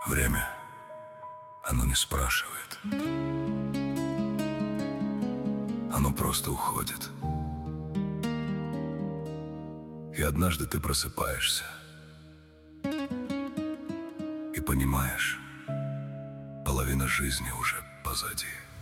Время, оно не спрашивает. Оно просто уходит. И однажды ты просыпаешься и понимаешь, половина жизни уже позади.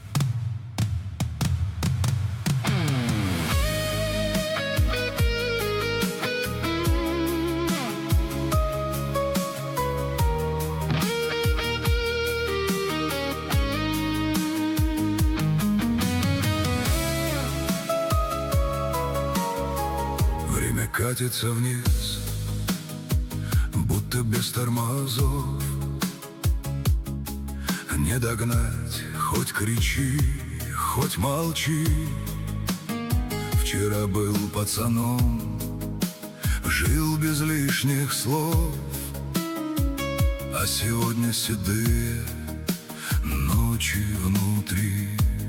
Время катится вниз, будто без тормозов. Не догнать, хоть кричи, хоть молчи. Вчера был пацаном, жил без лишних слов, а сегодня седые ночи внутри.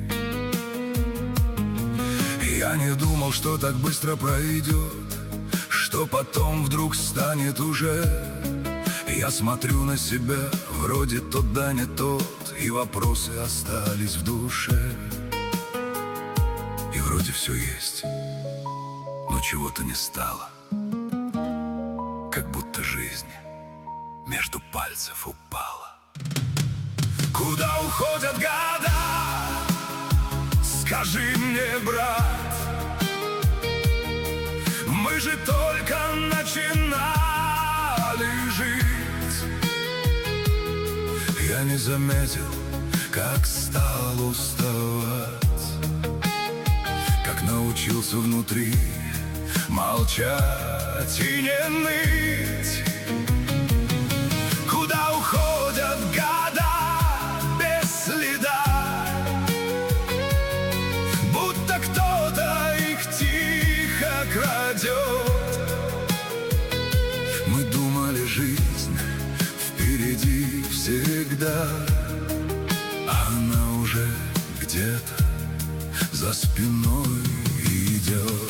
Я не думал, что так быстро пройдет, что потом вдруг станет уже. Я смотрю на себя, вроде тот да не тот, и вопросы остались в душе. И вроде все есть, но чего-то не стало, как будто жизнь между пальцев упала. Куда уходят года? Скажи мне, брат, мы же только начинали жить. Я не заметил, как стал уставать, как научился внутри молчать и не ныть. Куда уходят года без следа, будто кто-то их тихо крадет. Мы думали, жизнь впереди всегда, а она уже где-то за спиной идет.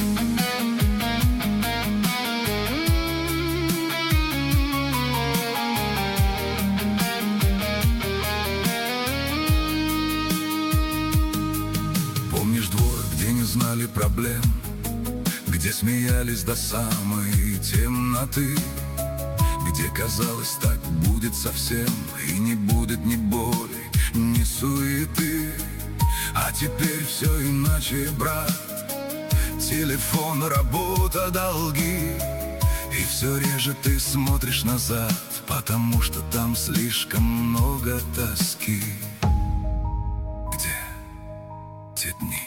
Помнишь двор, где не знали проблем, где смеялись до самой темноты, где казалось, так будет совсем, и не будет ни боли, ни суеты. А теперь все иначе, брат. Телефон, работа, долги, и все реже ты смотришь назад, потому что там слишком много тоски. Где те дни,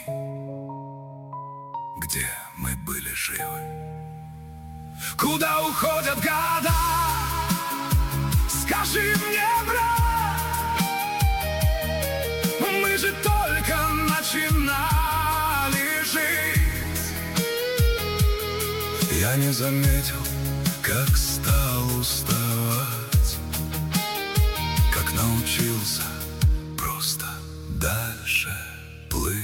где мы были живы? Куда уходят года? Скажи мне, брат, мы же только начинали жить. Я не заметил, как стал уставать, как научился просто дальше плыть.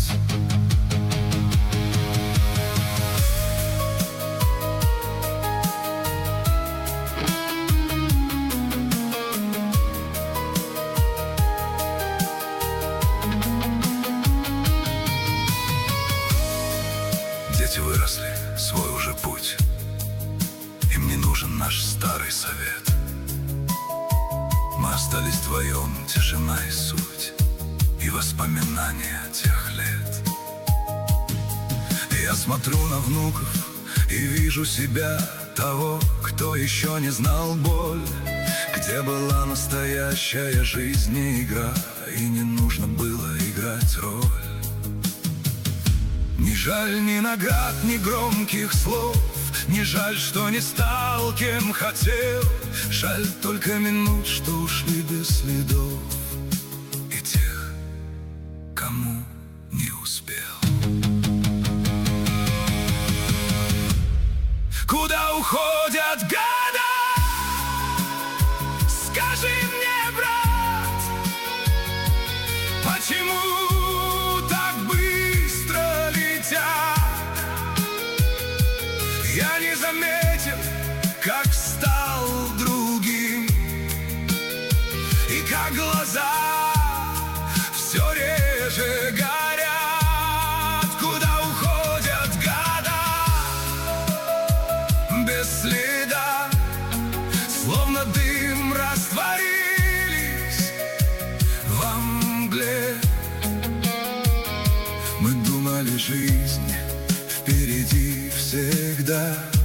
Дети выросли, свой уже путь, им не нужен наш старый совет. Мы остались вдвоем, тишина и суть, и воспоминания тех лет. Я смотрю на внуков и вижу себя, того, кто еще не знал боль, где была настоящая жизнь и игра, и не нужно было играть роль. Не жаль ни наград, ни громких слов, не жаль, что не стал, кем хотел. Жаль только минут, что ушли без следов, и тех, кому не успел. Куда уходят года? Скажи мне, брат, почему так быстро летят? Я не заметил, как стал другим, как глаза все реже горят. Куда уходят года без следа, словно дым растворились во мгле. Мы думали, жизнь впереди всегда.